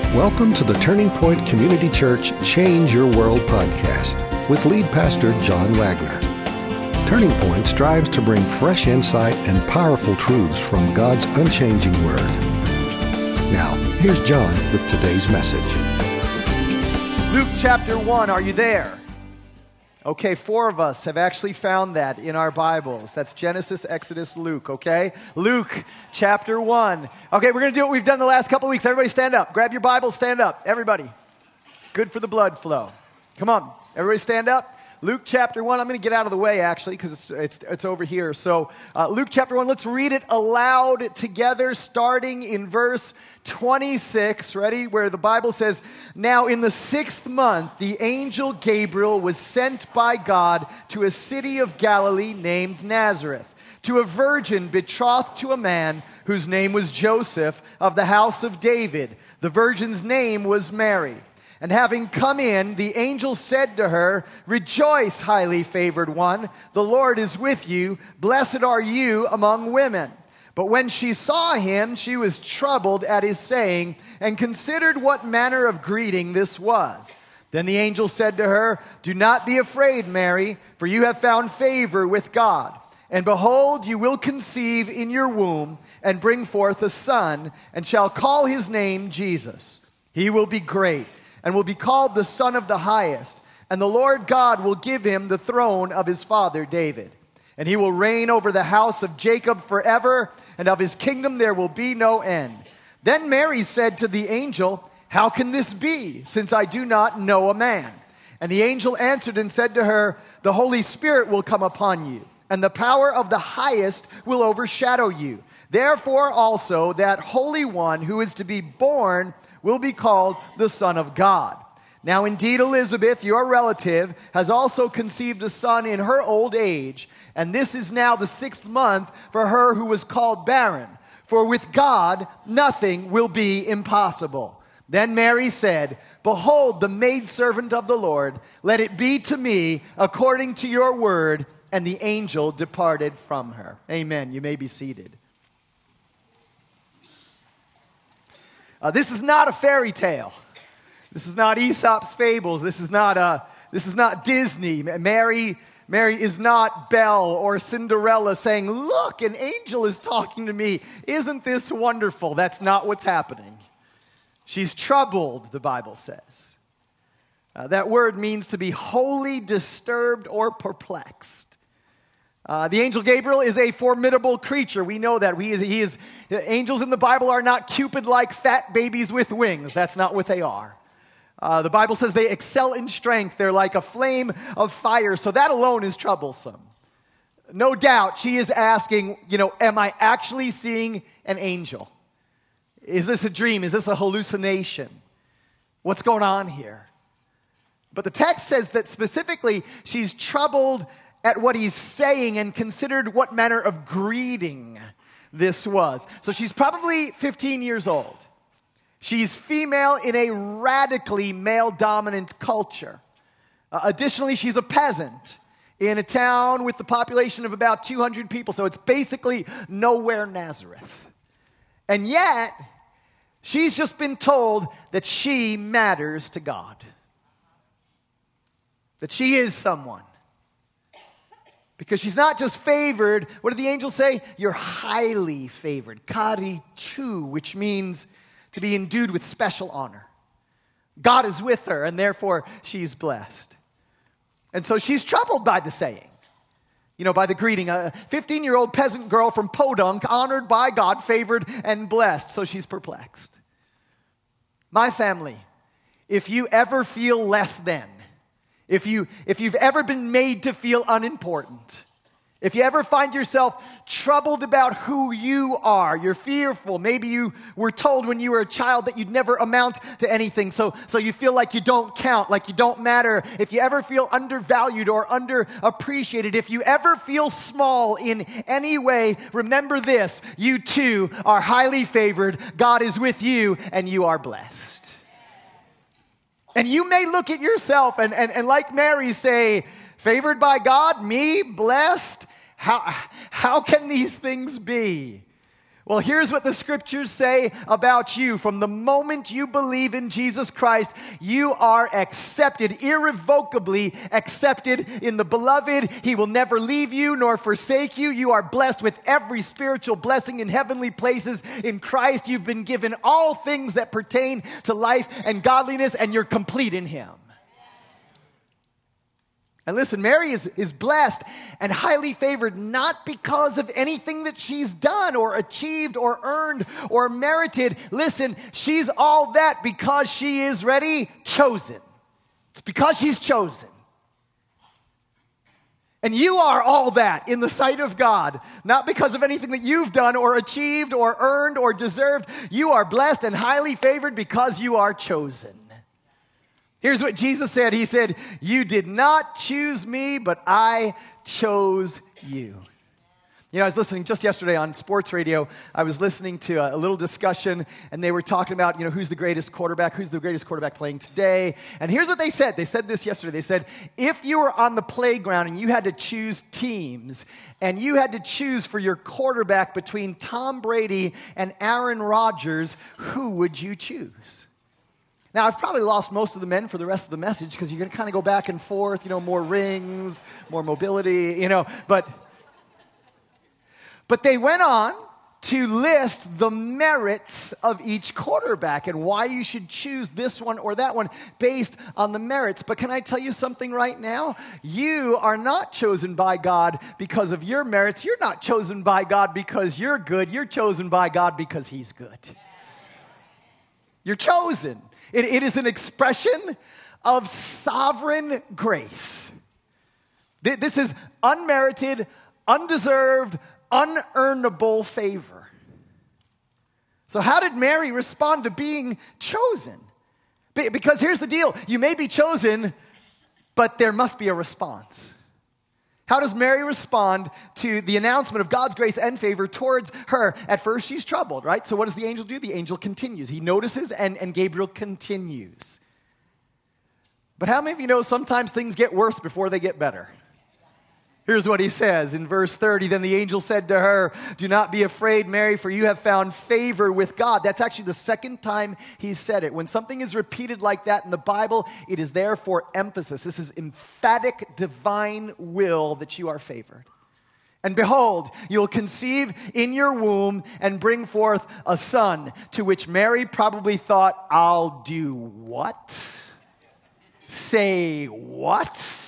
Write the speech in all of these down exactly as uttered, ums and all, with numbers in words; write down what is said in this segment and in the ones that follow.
Welcome to the Turning Point Community Church Change Your World podcast with lead pastor John Wagner. Turning Point strives to bring fresh insight and powerful truths from God's unchanging Word. Now, here's John with today's message. Luke chapter one, are you there? Okay, four of us have actually found that in our Bibles. That's Genesis, Exodus, Luke, okay? Luke chapter one. Okay, we're going to do what we've done the last couple of weeks. Everybody stand up. Grab your Bible, stand up. Everybody. Good for the blood flow. Come on, everybody stand up. Luke chapter one. I'm going to get out of the way, actually, because it's, it's it's over here. So, uh, Luke chapter one, let's read it aloud together, starting in verse twenty-six. Ready? Where the Bible says, "Now in the sixth month, the angel Gabriel was sent by God to a city of Galilee named Nazareth, to a virgin betrothed to a man whose name was Joseph, of the house of David. The virgin's name was Mary. And having come in, the angel said to her, 'Rejoice, highly favored one, the Lord is with you. Blessed are you among women.' But when she saw him, she was troubled at his saying, and considered what manner of greeting this was. Then the angel said to her, 'Do not be afraid, Mary, for you have found favor with God. And behold, you will conceive in your womb, and bring forth a son, and shall call his name Jesus. He will be great, and will be called the Son of the Highest. And the Lord God will give him the throne of his father David. And he will reign over the house of Jacob forever, and of his kingdom there will be no end.' Then Mary said to the angel, 'How can this be, since I do not know a man?' And the angel answered and said to her, 'The Holy Spirit will come upon you, and the power of the Highest will overshadow you. Therefore also that Holy One who is to be born will be called the Son of God. Now indeed Elizabeth, your relative, has also conceived a son in her old age, and this is now the sixth month for her who was called barren. For with God nothing will be impossible.' Then Mary said, 'Behold, the maidservant of the Lord, let it be to me according to your word.' And the angel departed from her." Amen. You may be seated. Uh, this is not a fairy tale. This is not Aesop's fables. This is not uh, this is not Disney. Mary, Mary is not Belle or Cinderella saying, "Look, an angel is talking to me. Isn't this wonderful?" That's not what's happening. She's troubled, the Bible says. Uh, that word means to be wholly disturbed or perplexed. Uh, the angel Gabriel is a formidable creature. We know that. We, he is, angels in the Bible are not Cupid-like fat babies with wings. That's not what they are. Uh, the Bible says they excel in strength. They're like a flame of fire. So that alone is troublesome. No doubt she is asking, you know, am I actually seeing an angel? Is this a dream? Is this a hallucination? What's going on here? But the text says that specifically she's troubled at what he's saying and considered what manner of greeting this was. So she's probably fifteen years old. She's female in a radically male-dominant culture. Uh, additionally, she's a peasant in a town with the population of about two hundred people. So it's basically nowhere Nazareth. And yet, she's just been told that she matters to God. That she is someone. Because she's not just favored. What did the angel say? You're highly favored. Karitu, which means to be endued with special honor. God is with her, and therefore she's blessed. And so she's troubled by the saying. You know, by the greeting. A fifteen-year-old peasant girl from Podunk, honored by God, favored and blessed. So she's perplexed. My family, if you ever feel less than, If, you, if you've ever been made to feel unimportant, if you ever find yourself troubled about who you are, you're fearful, maybe you were told when you were a child that you'd never amount to anything, so, so you feel like you don't count, like you don't matter, if you ever feel undervalued or underappreciated, if you ever feel small in any way, remember this, you too are highly favored, God is with you, and you are blessed. And you may look at yourself and, and, and like Mary say, favored by God, me, blessed? How, how can these things be? Well, here's what the scriptures say about you. From the moment you believe in Jesus Christ, you are accepted, irrevocably accepted in the beloved. He will never leave you nor forsake you. You are blessed with every spiritual blessing in heavenly places in Christ. You've been given all things that pertain to life and godliness, and you're complete in Him. And listen, Mary is, is blessed and highly favored not because of anything that she's done or achieved or earned or merited. Listen, she's all that because she is ready, chosen. It's because she's chosen. And you are all that in the sight of God, not because of anything that you've done or achieved or earned or deserved. You are blessed and highly favored because you are chosen. Here's what Jesus said. He said, "You did not choose me, but I chose you." You know, I was listening just yesterday on sports radio. I was listening to a, a little discussion, and they were talking about, you know, who's the greatest quarterback, who's the greatest quarterback playing today. And here's what they said. They said this yesterday. They said, if you were on the playground and you had to choose teams, and you had to choose for your quarterback between Tom Brady and Aaron Rodgers, who would you choose? Now, I've probably lost most of the men for the rest of the message because you're going to kind of go back and forth, you know, more rings, more mobility, you know. But, but they went on to list the merits of each quarterback and why you should choose this one or that one based on the merits. But can I tell you something right now? You are not chosen by God because of your merits. You're not chosen by God because you're good. You're chosen by God because He's good. You're chosen. It, it is an expression of sovereign grace. This is unmerited, undeserved, unearnable favor. So how did Mary respond to being chosen? Because here's the deal. You may be chosen, but there must be a response. How does Mary respond to the announcement of God's grace and favor towards her? At first, she's troubled, right? So what does the angel do? The angel continues. He notices, and, and Gabriel continues. But how many of you know sometimes things get worse before they get better? Here's what he says in verse thirty. Then the angel said to her, "Do not be afraid, Mary, for you have found favor with God." That's actually the second time he said it. When something is repeated like that in the Bible, it is there for emphasis. This is emphatic divine will that you are favored. "And behold, you'll conceive in your womb and bring forth a son," to which Mary probably thought, "I'll do what? Say what?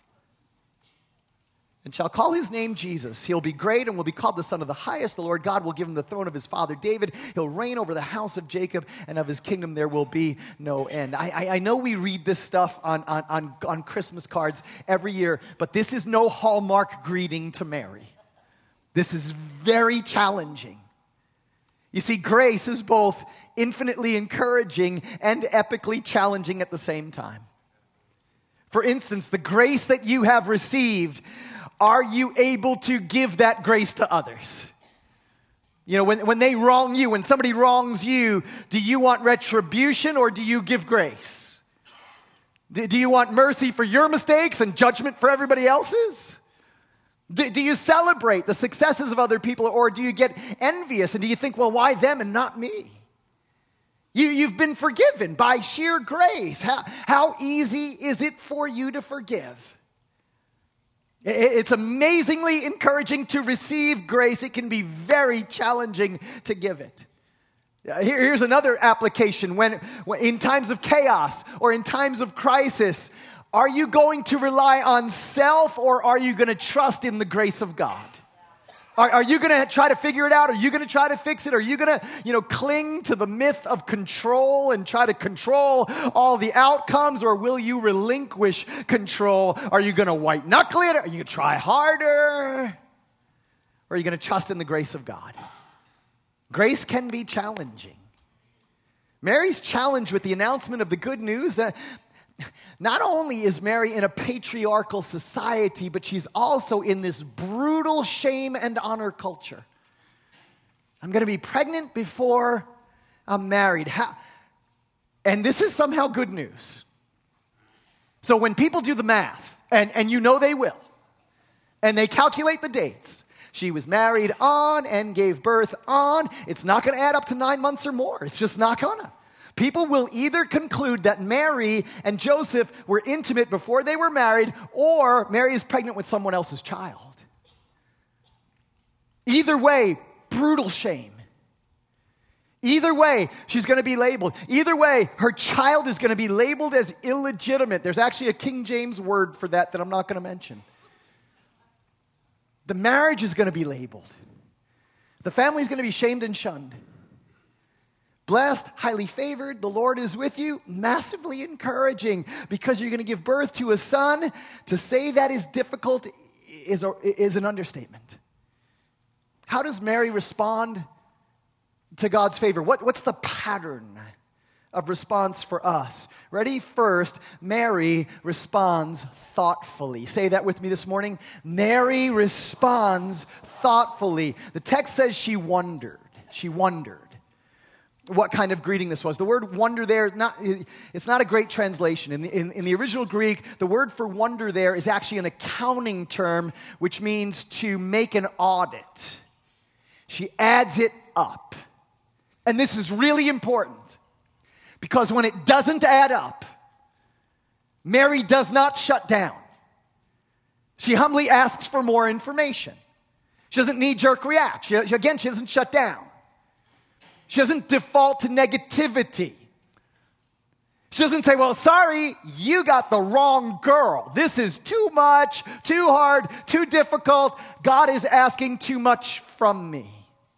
And shall call his name Jesus. He'll be great and will be called the Son of the Highest. The Lord God will give him the throne of his father David. He'll reign over the house of Jacob, and of his kingdom there will be no end." I, I, I know we read this stuff on, on, on, on Christmas cards every year, but this is no Hallmark greeting to Mary. This is very challenging. You see, grace is both infinitely encouraging and epically challenging at the same time. For instance, the grace that you have received, are you able to give that grace to others? You know, when, when they wrong you, when somebody wrongs you, do you want retribution or do you give grace? Do, do you want mercy for your mistakes and judgment for everybody else's? Do, do you celebrate the successes of other people, or do you get envious and do you think, well, why them and not me? You, you've been forgiven by sheer grace. How, how easy is it for you to forgive? It's amazingly encouraging to receive grace. It can be very challenging to give it. Here, here's another application. When, when in times of chaos or in times of crisis, are you going to rely on self, or are you going to trust in the grace of God? Are, are you going to try to figure it out? Are you going to try to fix it? Are you going to, you know, cling to the myth of control and try to control all the outcomes? Or will you relinquish control? Are you going to white knuckle it? Are you going to try harder? Or are you going to trust in the grace of God? Grace can be challenging. Mary's challenged with the announcement of the good news that not only is Mary in a patriarchal society, but she's also in this brutal shame and honor culture. I'm going to be pregnant before I'm married. How? And this is somehow good news. So when people do the math, and, and you know they will, and they calculate the dates, She was married on and gave birth on. It's not going to add up to nine months or more. It's just not going to. People will either conclude that Mary and Joseph were intimate before they were married, or Mary is pregnant with someone else's child. Either way, brutal shame. Either way, she's going to be labeled. Either way, her child is going to be labeled as illegitimate. There's actually a King James word for that that I'm not going to mention. The marriage is going to be labeled. The family is going to be shamed and shunned. Blessed, highly favored, the Lord is with you. Massively encouraging, because you're going to give birth to a son. To say that is difficult is, a, is an understatement. How does Mary respond to God's favor? What, what's the pattern of response for us? Ready? First, Mary responds thoughtfully. Say that with me this morning. Mary responds thoughtfully. The text says she wondered. She wondered what kind of greeting this was. The word wonder there, not, it's not a great translation. In the, in, in the original Greek, the word for wonder there is actually an accounting term, which means to make an audit. She adds it up. And this is really important, because when it doesn't add up, Mary does not shut down. She humbly asks for more information. She doesn't knee-jerk react. She, again, she doesn't shut down. She doesn't default to negativity. She doesn't say, well, sorry, you got the wrong girl. This is too much, too hard, too difficult. God is asking too much from me.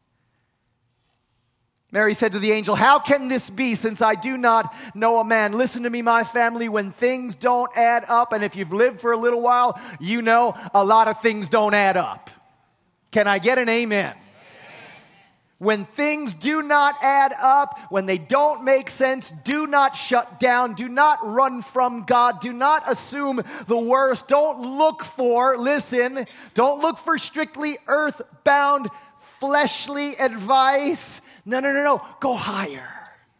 Mary said to the angel, how can this be, since I do not know a man? Listen to me, my family, when things don't add up, and if you've lived for a little while, you know a lot of things don't add up. Can I get an amen? When things do not add up, when they don't make sense, do not shut down. Do not run from God. Do not assume the worst. Don't look for, listen, don't look for strictly earthbound, fleshly advice. No, no, no, no. Go higher.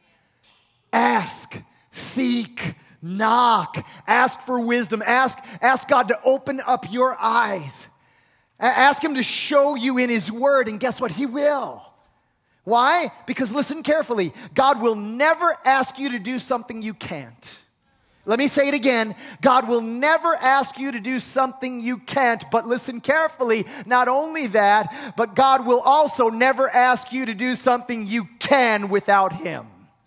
Ask, seek, knock. Ask for wisdom. Ask, ask God to open up your eyes. Ask Him to show you in His Word, and guess what? He will. Why? Because listen carefully. God will never ask you to do something you can't. Let me say it again. God will never ask you to do something you can't, but listen carefully. Not only that, but God will also never ask you to do something you can without Him.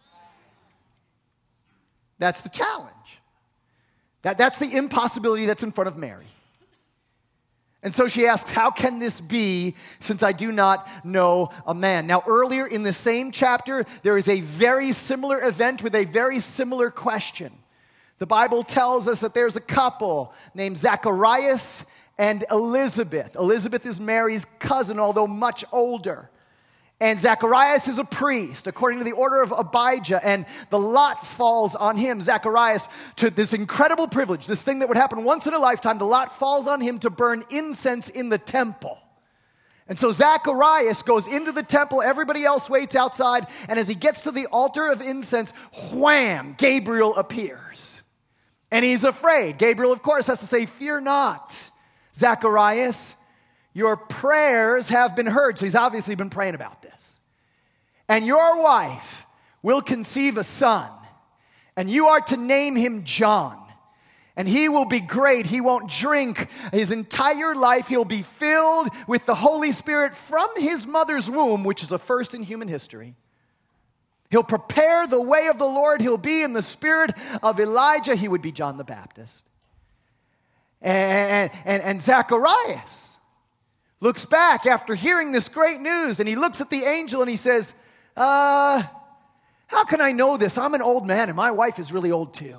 That's the challenge. That, that's the impossibility that's in front of Mary. And so she asks, how can this be, since I do not know a man? Now, earlier in the same chapter, there is a very similar event with a very similar question. The Bible tells us that there's a couple named Zacharias and Elizabeth. Elizabeth is Mary's cousin, although much older. And Zacharias is a priest, according to the order of Abijah, and the lot falls on him, Zacharias, to this incredible privilege, this thing that would happen once in a lifetime. The lot falls on him to burn incense in the temple. And so Zacharias goes into the temple, everybody else waits outside, and as he gets to the altar of incense, wham, Gabriel appears. And he's afraid. Gabriel, of course, has to say, fear not, Zacharias. Your prayers have been heard. So he's obviously been praying about this. And your wife will conceive a son, and you are to name him John. And he will be great. He won't drink his entire life. He'll be filled with the Holy Spirit from his mother's womb, which is a first in human history. He'll prepare the way of the Lord. He'll be in the spirit of Elijah. He would be John the Baptist. And, and, and Zacharias looks back after hearing this great news, and he looks at the angel and he says, uh, how can I know this? I'm an old man and my wife is really old too.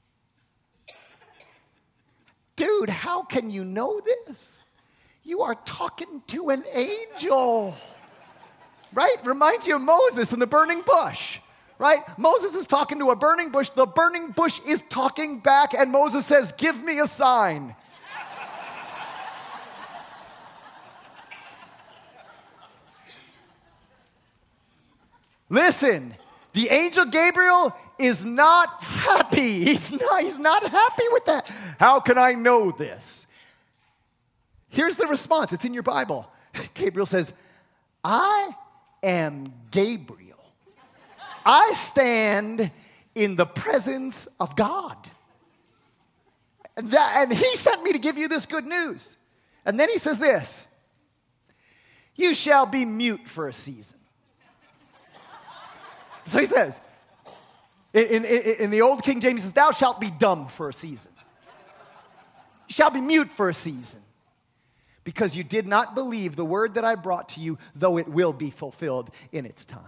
Dude, how can you know this? You are talking to an angel. Right? Reminds you of Moses in the burning bush. Right? Moses is talking to a burning bush. The burning bush is talking back, and Moses says, give me a sign. Listen, the angel Gabriel is not happy. He's not, he's not happy with that. How can I know this? Here's the response. It's in your Bible. Gabriel says, I am Gabriel. I stand in the presence of God. And, that, and he sent me to give you this good news. And then he says this, you shall be mute for a season. So he says, in, in, in the old King James, he says, thou shalt be dumb for a season. You shall be mute for a season. Because you did not believe the word that I brought to you, though it will be fulfilled in its time.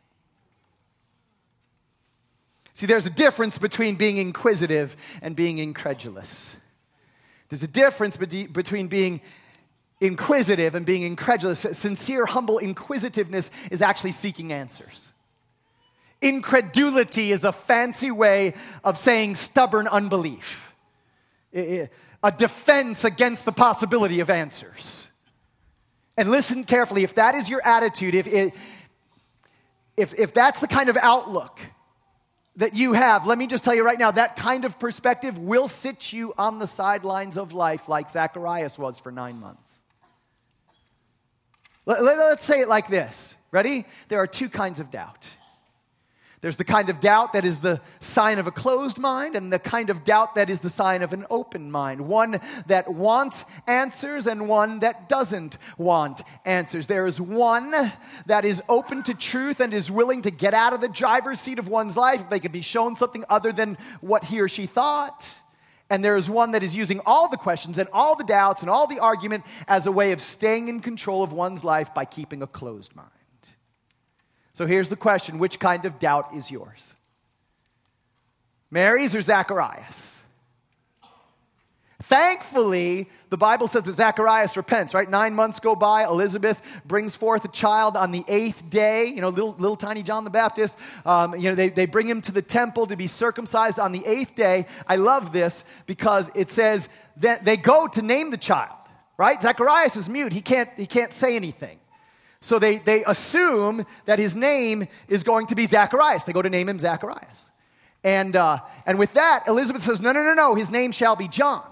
See, there's a difference between being inquisitive and being incredulous. There's a difference be- between being inquisitive and being incredulous. Sincere, humble inquisitiveness is actually seeking answers. Incredulity is a fancy way of saying stubborn unbelief. A defense against the possibility of answers. And listen carefully, if that is your attitude, if, it, if, if that's the kind of outlook that you have, let me just tell you right now, that kind of perspective will sit you on the sidelines of life like Zacharias was for nine months. Let, let, let's say it like this. Ready? There are two kinds of doubt. There's the kind of doubt that is the sign of a closed mind, and the kind of doubt that is the sign of an open mind. One that wants answers and one that doesn't want answers. There is one that is open to truth and is willing to get out of the driver's seat of one's life if they could be shown something other than what he or she thought. And there is one that is using all the questions and all the doubts and all the argument as a way of staying in control of one's life by keeping a closed mind. So here's the question, which kind of doubt is yours? Mary's or Zacharias? Thankfully, the Bible says that Zacharias repents, right? Nine months go by, Elizabeth brings forth a child on the eighth day, you know, little, little tiny John the Baptist. Um, you know, they, they bring him to the temple to be circumcised on the eighth day. I love this because it says that they go to name the child, right? Zacharias is mute. He can't, he can't say anything. So they, they assume that his name is going to be Zacharias. They go to name him Zacharias. And, uh, and with that, Elizabeth says, no, no, no, no, his name shall be John.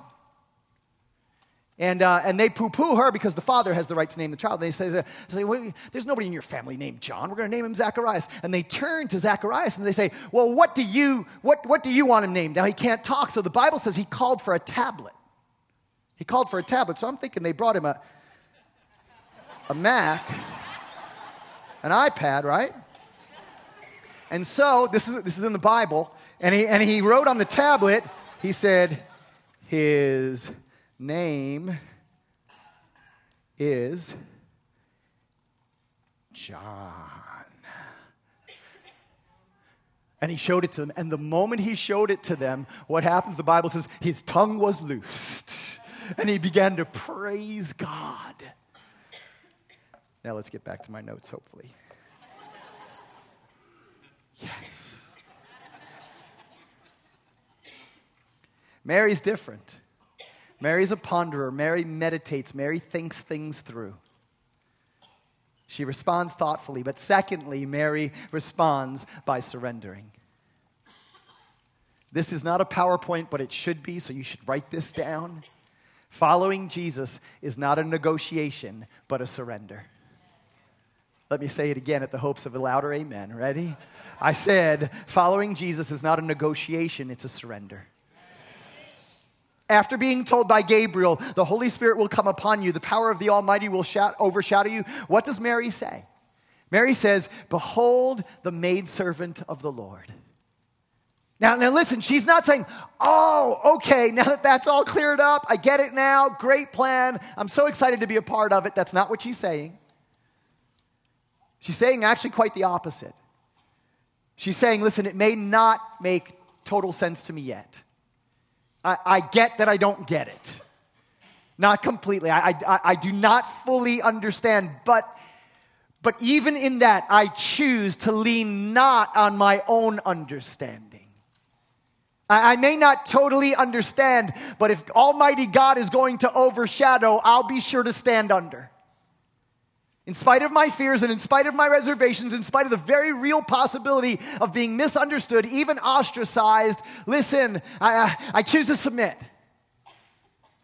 And, uh, and they poo-poo her because the father has the right to name the child. And they say, they say well, there's nobody in your family named John. We're going to name him Zacharias. And they turn to Zacharias and they say, well, what do you, what, what do you want him named? Now, he can't talk. So the Bible says he called for a tablet. He called for a tablet. So I'm thinking they brought him a, a Mac. An iPad, right? And so, this is this is in the Bible, and he and he wrote on the tablet, he said, his name is John. And he showed it to them, and the moment he showed it to them, what happens? The Bible says, his tongue was loosed, and he began to praise God. Now let's get back to my notes, hopefully. Yes. Mary's different. Mary's a ponderer. Mary meditates. Mary thinks things through. She responds thoughtfully. But secondly, Mary responds by surrendering. This is not a PowerPoint, but it should be, so you should write this down. Following Jesus is not a negotiation, but a surrender. Let me say it again at the hopes of a louder amen. Ready? I said, following Jesus is not a negotiation, it's a surrender. After being told by Gabriel, the Holy Spirit will come upon you, the power of the Almighty will shout, overshadow you, what does Mary say? Mary says, behold the maidservant of the Lord. Now, now listen, she's not saying, oh, okay, now that that's all cleared up, I get it now, great plan, I'm so excited to be a part of it. That's not what she's saying. She's saying actually quite the opposite. She's saying, listen, it may not make total sense to me yet. I, I get that I don't get it. Not completely. I, I, I do not fully understand, but, but even in that, I choose to lean not on my own understanding. I, I may not totally understand, but if Almighty God is going to overshadow, I'll be sure to stand under. In spite of my fears and in spite of my reservations, in spite of the very real possibility of being misunderstood, even ostracized, listen, I, I, I choose to submit.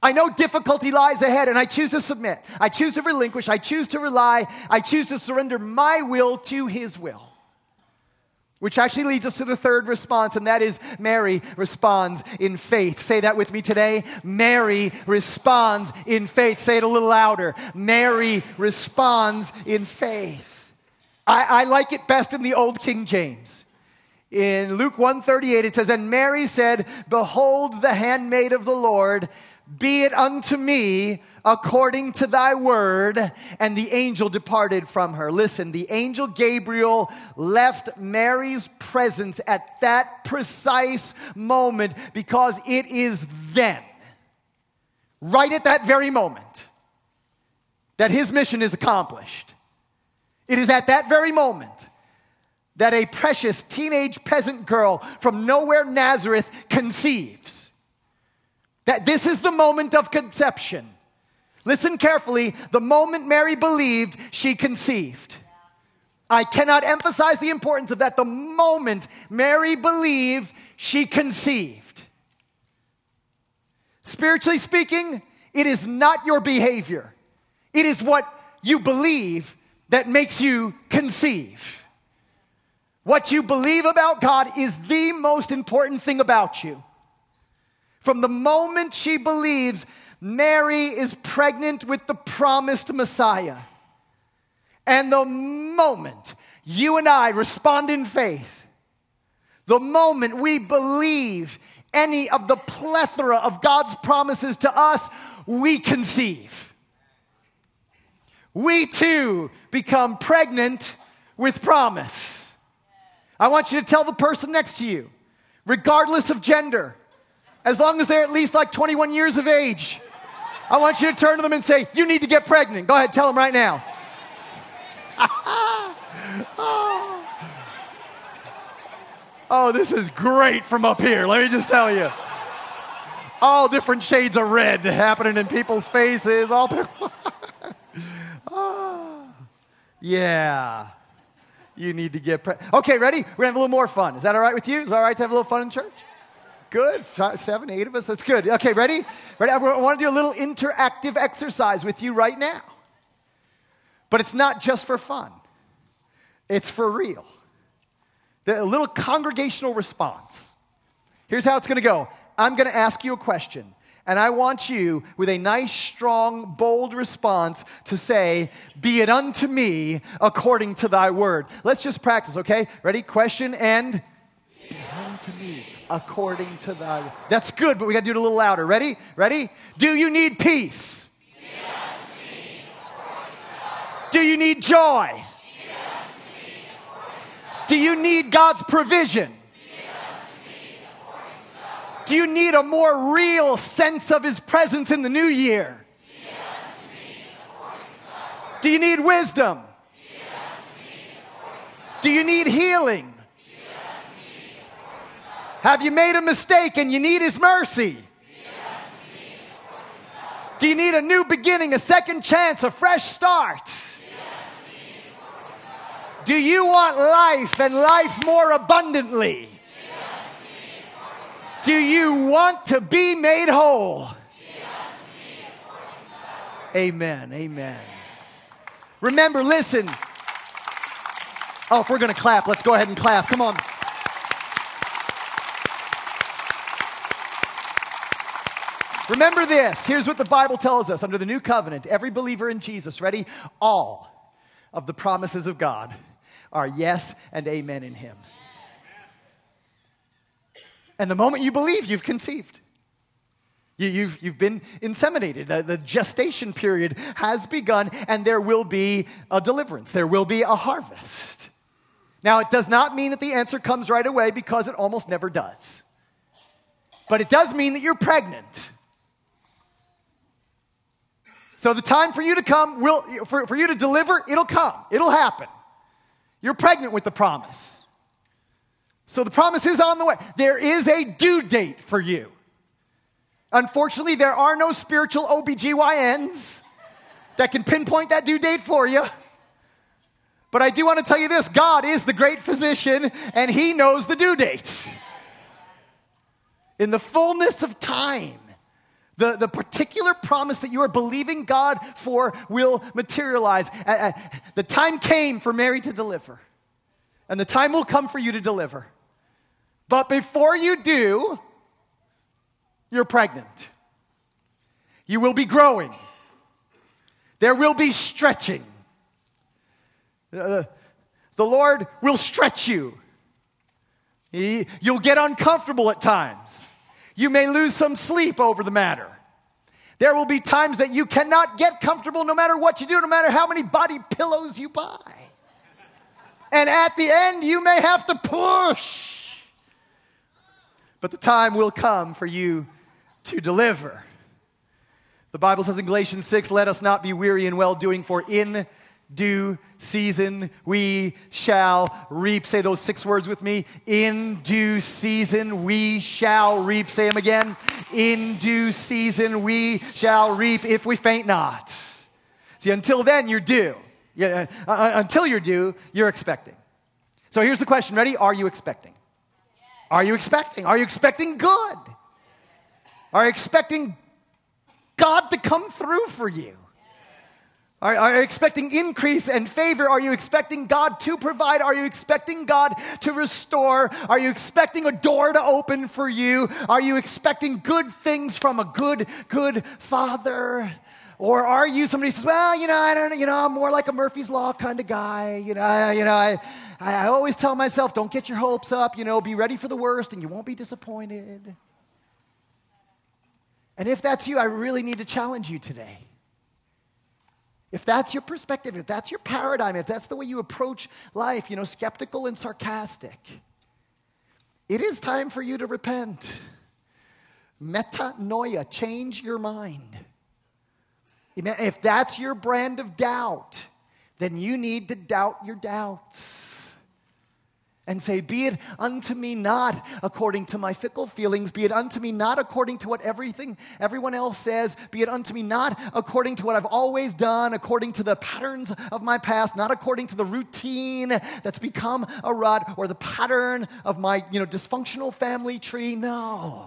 I know difficulty lies ahead, and I choose to submit. I choose to relinquish. I choose to rely. I choose to surrender my will to his will. Which actually leads us to the third response, and that is Mary responds in faith. Say that with me today. Mary responds in faith. Say it a little louder. Mary responds in faith. I, I like it best in the Old King James. In Luke one thirty-eight, it says, "And Mary said, Behold the handmaid of the Lord, be it unto me according to thy word, and the angel departed from her." Listen, the angel Gabriel left Mary's presence at that precise moment because it is then, right at that very moment, that his mission is accomplished. It is at that very moment that a precious teenage peasant girl from nowhere, Nazareth, conceives. That this is the moment of conception. Listen carefully. The moment Mary believed, she conceived. I cannot emphasize the importance of that. The moment Mary believed, she conceived. Spiritually speaking, it is not your behavior. It is what you believe that makes you conceive. What you believe about God is the most important thing about you. From the moment she believes, Mary is pregnant with the promised Messiah. And the moment you and I respond in faith, the moment we believe any of the plethora of God's promises to us, we conceive. We too become pregnant with promise. I want you to tell the person next to you, regardless of gender, as long as they're at least like twenty-one years of age, I want you to turn to them and say, you need to get pregnant. Go ahead, tell them right now. oh. oh, this is great from up here. Let me just tell you. All different shades of red happening in people's faces. All oh. Yeah. You need to get pregnant. Okay, ready? We're going to have a little more fun. Is that all right with you? Is it all right to have a little fun in church? Good. Seven, eight of us. That's good. Okay, ready? Ready? I want to do a little interactive exercise with you right now. But it's not just for fun. It's for real. A little congregational response. Here's how it's going to go. I'm going to ask you a question. And I want you, with a nice, strong, bold response, to say, be it unto me according to thy word. Let's just practice, okay? Ready? Question and be it unto me according to thy word. That's good, but we got to do it a little louder. Ready? Ready? Do you need peace? Yes, me, do you need joy? Yes, me, do you need God's provision? Do you need a more real sense of his presence in the new year? Yes, me, do you need wisdom? Yes, me, do you need healing? Yes, me, have you made a mistake and you need his mercy? Yes, me, do you need a new beginning, a second chance, a fresh start? Yes, me, do you want life and life more abundantly? Do you want to be made whole? Yes, amen, amen. Remember, listen. Oh, if we're going to clap, let's go ahead and clap. Come on. Remember this. Here's what the Bible tells us. Under the new covenant, every believer in Jesus, ready? All of the promises of God are yes and amen in him. And the moment you believe, you've conceived. You, you've, you've been inseminated. The, the gestation period has begun, and there will be a deliverance. There will be a harvest. Now, it does not mean that the answer comes right away, because it almost never does. But it does mean that you're pregnant. So the time for you to come, will, for, for you to deliver, it'll come. It'll happen. You're pregnant with the promise. So the promise is on the way. There is a due date for you. Unfortunately, there are no spiritual O B G Y Ns that can pinpoint that due date for you. But I do want to tell you this. God is the great physician, and he knows the due date. In the fullness of time, The, the particular promise that you are believing God for will materialize. Uh, uh, the time came for Mary to deliver. And the time will come for you to deliver. But before you do, you're pregnant. You will be growing. There will be stretching. Uh, the Lord will stretch you. He, you'll get uncomfortable at times. You may lose some sleep over the matter. There will be times that you cannot get comfortable no matter what you do, no matter how many body pillows you buy. And at the end, you may have to push. But the time will come for you to deliver. The Bible says in Galatians six, let us not be weary in well-doing, for in due season we shall reap. Say those six words with me. In due season we shall reap. Say them again. In due season we shall reap if we faint not. See, until then you're due. Yeah, uh, until you're due, you're expecting. So here's the question. Ready? Are you expecting? Are you expecting? Are you expecting good? Are you expecting God to come through for you? Are, are you expecting increase and favor? Are you expecting God to provide? Are you expecting God to restore? Are you expecting a door to open for you? Are you expecting good things from a good, good Father? Or are you somebody who says, well, you know, I don't, you know, I'm more like a Murphy's Law kind of guy. You know, I, you know, I, I always tell myself, don't get your hopes up. You know, be ready for the worst, and you won't be disappointed. And if that's you, I really need to challenge you today. If that's your perspective, if that's your paradigm, if that's the way you approach life, you know, skeptical and sarcastic, it is time for you to repent. Metanoia, change your mind. If that's your brand of doubt, then you need to doubt your doubts. And say, be it unto me not according to my fickle feelings, be it unto me not according to what everything, everyone else says, be it unto me not according to what I've always done, according to the patterns of my past, not according to the routine that's become a rut, or the pattern of my, you know, dysfunctional family tree. No.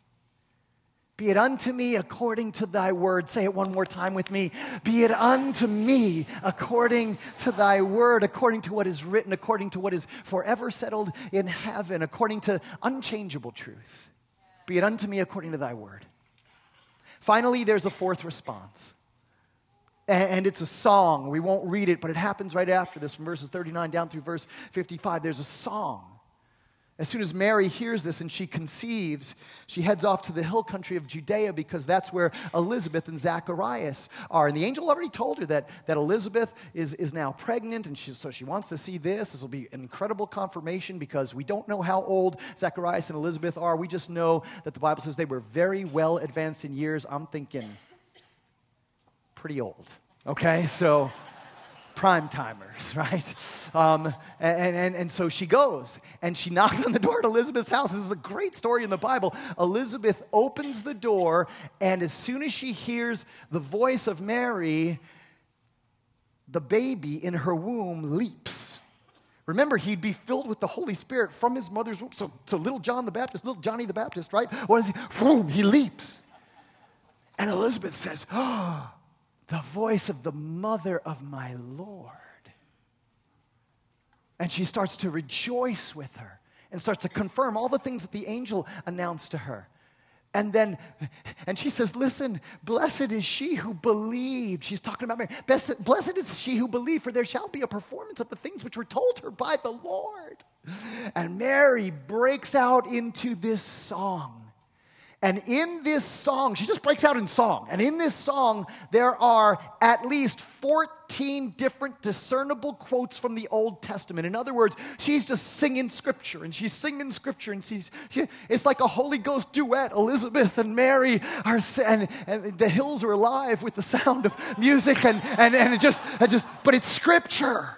Be it unto me according to thy word. Say it one more time with me. Be it unto me according to thy word, according to what is written, according to what is forever settled in heaven, according to unchangeable truth. Be it unto me according to thy word. Finally, there's a fourth response. And it's a song. We won't read it, but it happens right after this, from verses thirty-nine down through verse fifty-five. There's a song. As soon as Mary hears this and she conceives, she heads off to the hill country of Judea, because that's where Elizabeth and Zacharias are. And the angel already told her that, that Elizabeth is, is now pregnant, and she, so she wants to see this. This will be an incredible confirmation, because we don't know how old Zacharias and Elizabeth are. We just know that the Bible says they were very well advanced in years. I'm thinking pretty old, okay? So prime timers, right? Um, and, and, and so she goes, and she knocks on the door at Elizabeth's house. This is a great story in the Bible. Elizabeth opens the door, and as soon as she hears the voice of Mary, the baby in her womb leaps. Remember, he'd be filled with the Holy Spirit from his mother's womb. So, so little John the Baptist, little Johnny the Baptist, right? What is he? Boom, he leaps. And Elizabeth says, oh, the voice of the mother of my Lord. And she starts to rejoice with her and starts to confirm all the things that the angel announced to her. And then, and she says, listen, blessed is she who believed. She's talking about Mary. Blessed, blessed is she who believed, for there shall be a performance of the things which were told her by the Lord. And Mary breaks out into this song. And in this song, she just breaks out in song. And in this song, there are at least fourteen different discernible quotes from the Old Testament. In other words, she's just singing Scripture, and she's singing Scripture, and she's, she, it's like a Holy Ghost duet. Elizabeth and Mary are, and, and the hills are alive with the sound of music, and, and, and it just, it just, but it's Scripture.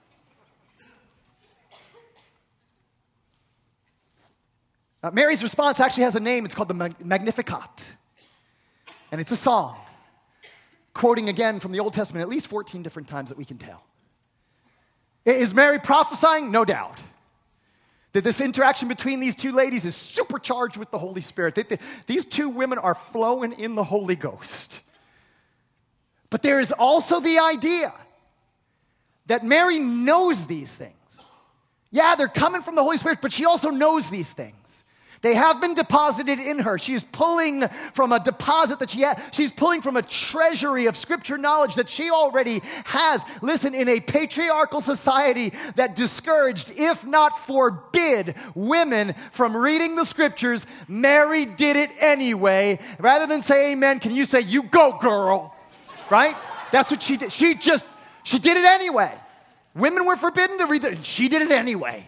Uh, Mary's response actually has a name. It's called the Magnificat. And it's a song, quoting again from the Old Testament at least fourteen different times that we can tell. Is Mary prophesying? No doubt. That this interaction between these two ladies is supercharged with the Holy Spirit. That the, these two women are flowing in the Holy Ghost. But there is also the idea that Mary knows these things. Yeah, they're coming from the Holy Spirit, but she also knows these things. They have been deposited in her. She is pulling from a deposit that she had. She's pulling from a treasury of scripture knowledge that she already has. Listen, in a patriarchal society that discouraged, if not forbid, women from reading the scriptures, Mary did it anyway. Rather than say amen, can you say, you go, girl? Right? That's what she did. She just, she did it anyway. Women were forbidden to read it. She did it anyway.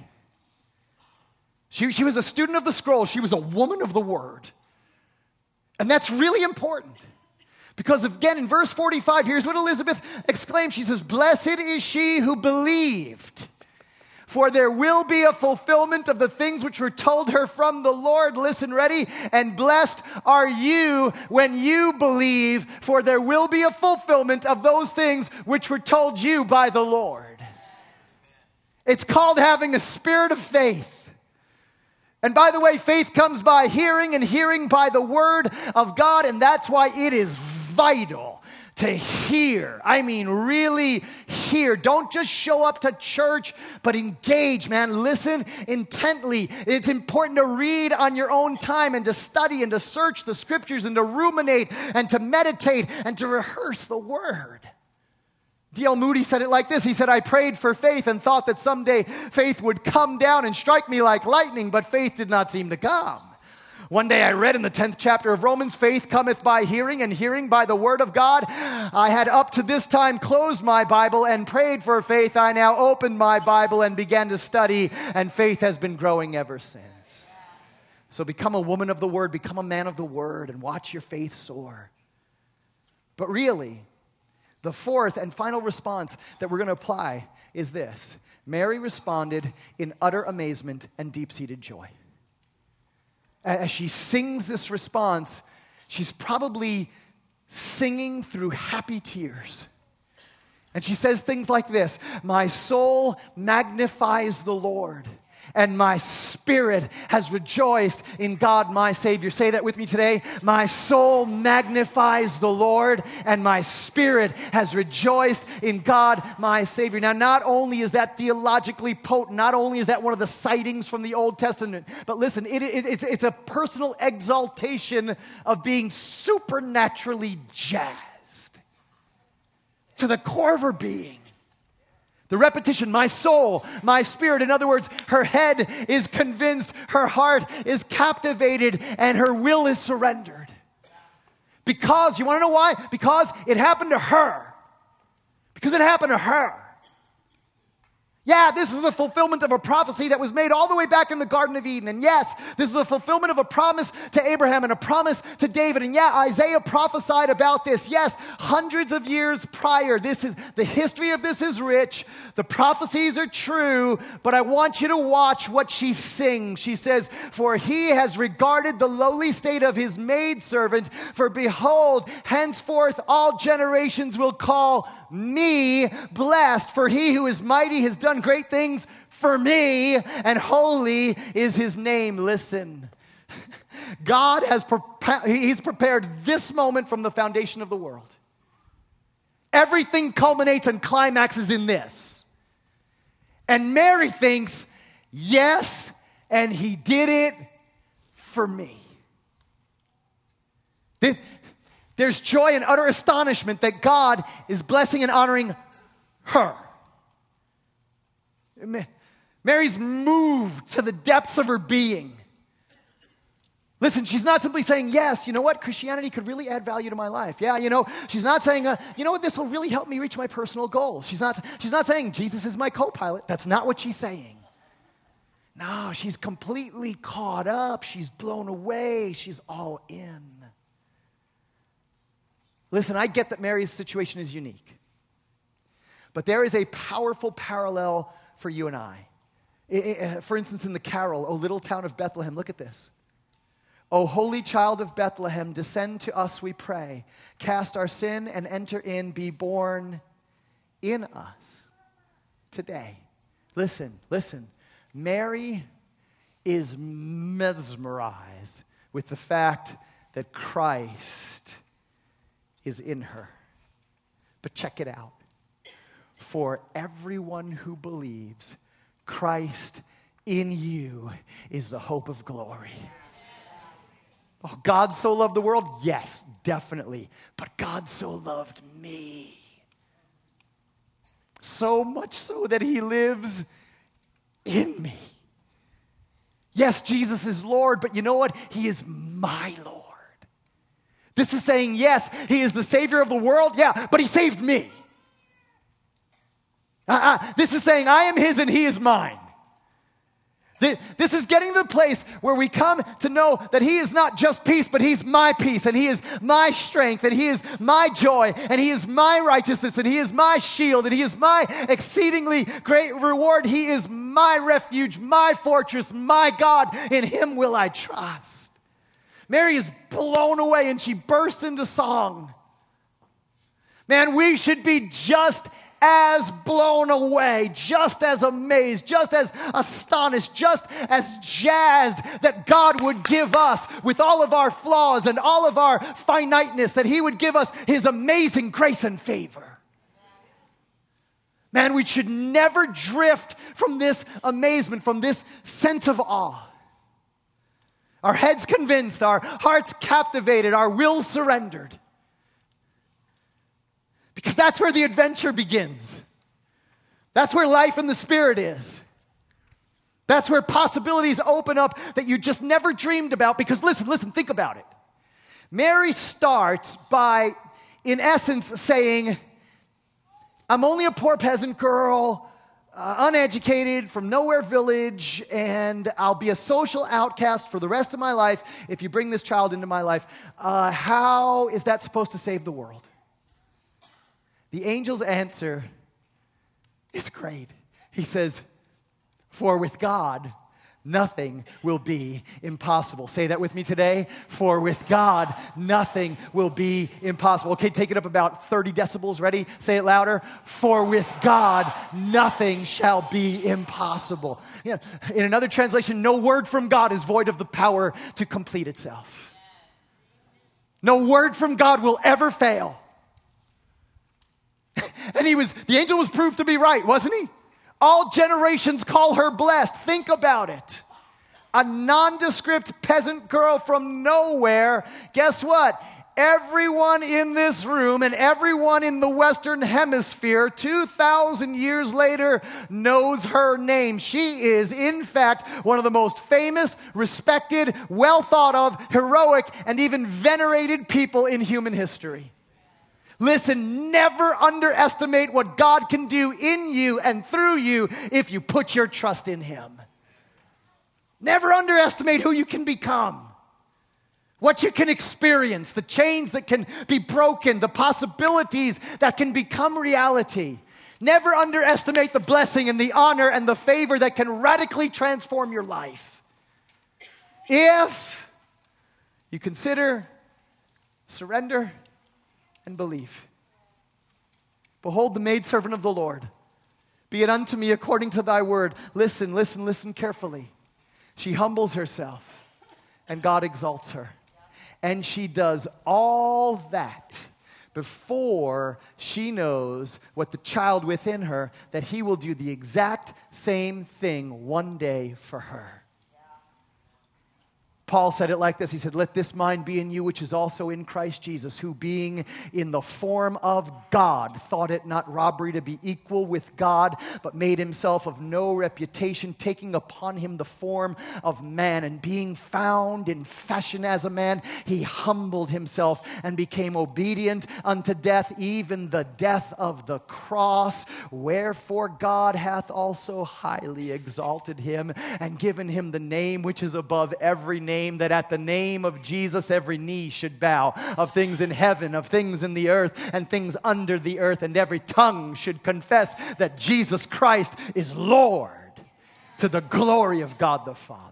She, she was a student of the scroll. She was a woman of the word. And that's really important. Because again, in verse forty-five, here's what Elizabeth exclaims. She says, blessed is she who believed, for there will be a fulfillment of the things which were told her from the Lord. Listen, ready? And blessed are you when you believe, for there will be a fulfillment of those things which were told you by the Lord. It's called having a spirit of faith. And by the way, faith comes by hearing, and hearing by the word of God, and that's why it is vital to hear. I mean, really hear. Don't just show up to church, but engage, man. Listen intently. It's important to read on your own time and to study and to search the scriptures and to ruminate and to meditate and to rehearse the word. D L Moody said it like this. He said, I prayed for faith and thought that someday faith would come down and strike me like lightning, but faith did not seem to come. One day I read in the tenth chapter of Romans, faith cometh by hearing, and hearing by the word of God. I had up to this time closed my Bible and prayed for faith. I now opened my Bible and began to study, and faith has been growing ever since. So become a woman of the word, become a man of the word, and watch your faith soar. But really, the fourth and final response that we're going to apply is this. Mary responded in utter amazement and deep-seated joy. As she sings this response, she's probably singing through happy tears. And she says things like this, my soul magnifies the Lord, and my spirit has rejoiced in God my Savior. Say that with me today. My soul magnifies the Lord, and my spirit has rejoiced in God my Savior. Now, not only is that theologically potent, not only is that one of the sightings from the Old Testament, but listen, it, it, it's, it's a personal exaltation of being supernaturally jazzed to the core of her being. The repetition, my soul, my spirit. In other words, her head is convinced, her heart is captivated, and her will is surrendered. Because, you want to know why? Because it happened to her. Because it happened to her. Yeah, this is a fulfillment of a prophecy that was made all the way back in the Garden of Eden. And yes, this is a fulfillment of a promise to Abraham and a promise to David. And yeah, Isaiah prophesied about this. Yes, hundreds of years prior. This is, the history of this is rich. The prophecies are true, but I want you to watch what she sings. She says, for he has regarded the lowly state of his maidservant. For behold, henceforth all generations will call me blessed. For he who is mighty has done great things for me, and holy is his name. Listen, God has prepa- he's prepared this moment from the foundation of the world. Everything culminates and climaxes in this. And Mary thinks, yes, and he did it for me. This, there's joy and utter astonishment that God is blessing and honoring her. Mary's moved to the depths of her being. Listen, she's not simply saying, yes, you know what, Christianity could really add value to my life. Yeah, you know, she's not saying, uh, you know what, this will really help me reach my personal goals. She's not, she's not saying, Jesus is my co-pilot. That's not what she's saying. No, she's completely caught up. She's blown away. She's all in. Listen, I get that Mary's situation is unique. But there is a powerful parallel for you and I. It, it, for instance, in the carol, O Little Town of Bethlehem, look at this. O holy child of Bethlehem, descend to us, we pray. Cast our sin and enter in, be born in us today. Listen, listen. Mary is mesmerized with the fact that Christ is in her. But check it out. For everyone who believes, Christ in you is the hope of glory. Oh, God so loved the world? Yes, definitely. But God so loved me. So much so that he lives in me. Yes, Jesus is Lord, but you know what? He is my Lord. This is saying, yes, he is the Savior of the world, yeah, but he saved me. Uh-uh. This is saying, I am his and he is mine. This is getting to the place where we come to know that he is not just peace, but he's my peace, and he is my strength, and he is my joy, and he is my righteousness, and he is my shield, and he is my exceedingly great reward. He is my refuge, my fortress, my God. In him will I trust. Mary is blown away, and she bursts into song. Man, we should be just as blown away, just as amazed, just as astonished, just as jazzed that God would give us, with all of our flaws and all of our finiteness, that he would give us his amazing grace and favor. Man, we should never drift from this amazement, from this sense of awe. Our heads convinced, our hearts captivated, our wills surrendered. Because that's where the adventure begins. That's where life in the Spirit is. That's where possibilities open up that you just never dreamed about. Because listen, listen, think about it. Mary starts by, in essence, saying, I'm only a poor peasant girl, uh, uneducated, from nowhere village, and I'll be a social outcast for the rest of my life if you bring this child into my life. Uh, how is that supposed to save the world? The angel's answer is great. He says, for with God, nothing will be impossible. Say that with me today. For with God, nothing will be impossible. Okay, take it up about thirty decibels. Ready? Say it louder. For with God, nothing shall be impossible. Yeah. In another translation, no word from God is void of the power to complete itself. No word from God will ever fail. And he was, the angel was proved to be right, wasn't he? All generations call her blessed. Think about it. A nondescript peasant girl from nowhere. Guess what? Everyone in this room and everyone in the Western Hemisphere two thousand years later knows her name. She is, in fact, one of the most famous, respected, well thought of, heroic, and even venerated people in human history. Listen, never underestimate what God can do in you and through you if you put your trust in him. Never underestimate who you can become, what you can experience, the chains that can be broken, the possibilities that can become reality. Never underestimate the blessing and the honor and the favor that can radically transform your life. If you consider, surrender, and believe. Behold the maidservant of the Lord. Be it unto me according to thy word. Listen, listen, listen carefully. She humbles herself, and God exalts her. And she does all that before she knows what the child within her, that he will do the exact same thing one day for her. Paul said it like this. He said, let this mind be in you, which is also in Christ Jesus, who being in the form of God, thought it not robbery to be equal with God, but made himself of no reputation, taking upon him the form of man, and being found in fashion as a man, he humbled himself and became obedient unto death, even the death of the cross. Wherefore God hath also highly exalted him and given him the name which is above every name, that at the name of Jesus every knee should bow, of things in heaven, of things in the earth, and things under the earth, and every tongue should confess that Jesus Christ is Lord, to the glory of God the Father.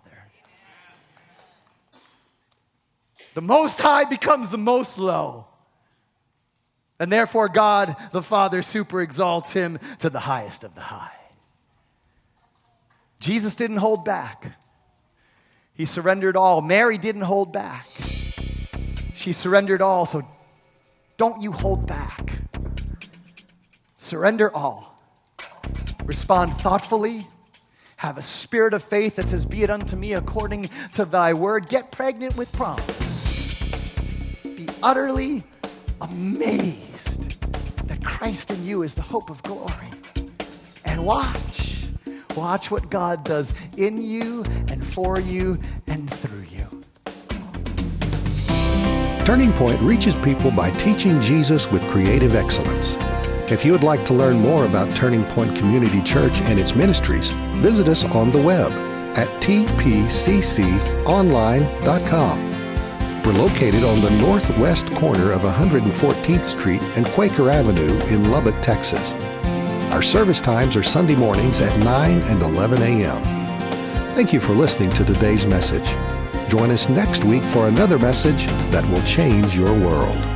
The Most High becomes the Most Low, and therefore God the Father super exalts him to the highest of the high. Jesus didn't hold back. He surrendered all. Mary didn't hold back. She surrendered all, so don't you hold back. Surrender all. Respond thoughtfully. Have a spirit of faith that says, be it unto me according to thy word. Get pregnant with promise. Be utterly amazed that Christ in you is the hope of glory. And watch. Watch what God does in you and for you and through you. Turning Point reaches people by teaching Jesus with creative excellence. If you would like to learn more about Turning Point Community Church and its ministries, visit us on the web at t p c c online dot com. We're located on the northwest corner of one hundred fourteenth Street and Quaker Avenue in Lubbock, Texas. Our service times are Sunday mornings at nine and eleven a.m. Thank you for listening to today's message. Join us next week for another message that will change your world.